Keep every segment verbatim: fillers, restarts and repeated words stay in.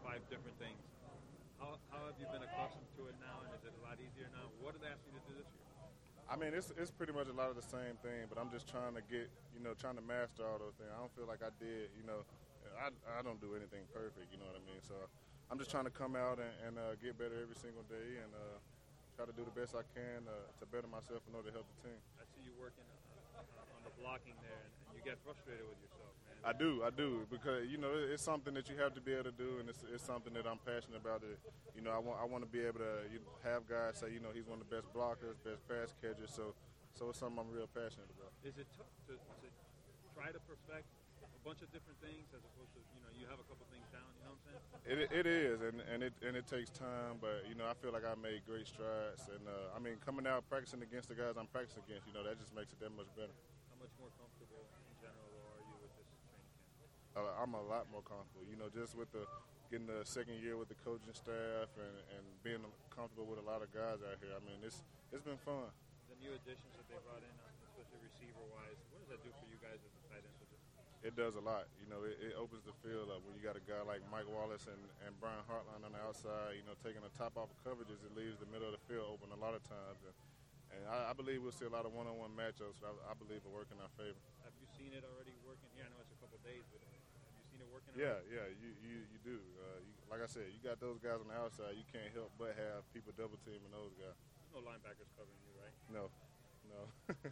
five different things. How, how have you been accustomed to it now, and is it a lot easier now? What did they ask you to do this year? I mean, it's it's pretty much a lot of the same thing, but I'm just trying to get, you know, trying to master all those things. I don't feel like I did, you know, I, I don't do anything perfect, you know what I mean? So I'm just trying to come out and, and uh, get better every single day and uh, try to do the best I can uh, to better myself in order to help the team. I see you working uh, uh, on the blocking there, and, and you get frustrated with yourself, man. I do, I do, because you know it's something that you have to be able to do, and it's, it's something that I'm passionate about. It, you know, I want I want to be able to you know, have guys say, you know, he's one of the best blockers, best pass catchers. So, so it's something I'm real passionate about. Is it tough to, to try to perfect a bunch of different things as opposed to you know you have a couple things down? You know what I'm saying? It it is, and, and it and it takes time, but you know I feel like I made great strides, and uh, I mean coming out practicing against the guys I'm practicing against, you know that just makes it that much better. How much more comfortable in general are you with this training camp? Uh, I'm a lot more comfortable, you know, just with the getting the second year with the coaching staff and, and being comfortable with a lot of guys out here. I mean, it's it's been fun. The new additions that they brought in, uh, especially receiver-wise, what does that do for you guys as a tight end position? It does a lot. You know, it, it opens the field up when you got a guy like Mike Wallace and, and Brian Hartline on the outside, you know, taking the top off of coverages, it leaves the middle of the field open a lot of times. And, and I, I believe we'll see a lot of one-on-one matchups that I, I believe will work in our favor. Have you seen it already working here? I know it's a couple of days, but have you seen it working Yeah, already? yeah, you, you, you do. Uh, you, like I said, you got those guys on the outside. You can't help but have people double-teaming those guys. There's no linebackers covering you, right? No, no.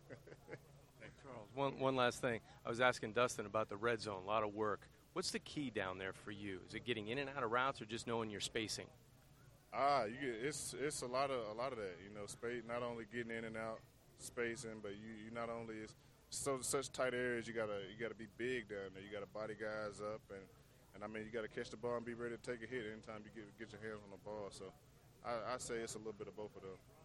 Charles, one, one last thing. I was asking Dustin about the red zone, a lot of work. What's the key down there for you? Is it getting in and out of routes or just knowing your spacing? Ah, you get it's it's a lot of a lot of that. You know, space not only getting in and out, spacing, but you, you not only is so such tight areas. You gotta you gotta be big down there. You gotta body guys up, and, and I mean you gotta catch the ball and be ready to take a hit anytime you get get your hands on the ball. So I, I say it's a little bit of both of those.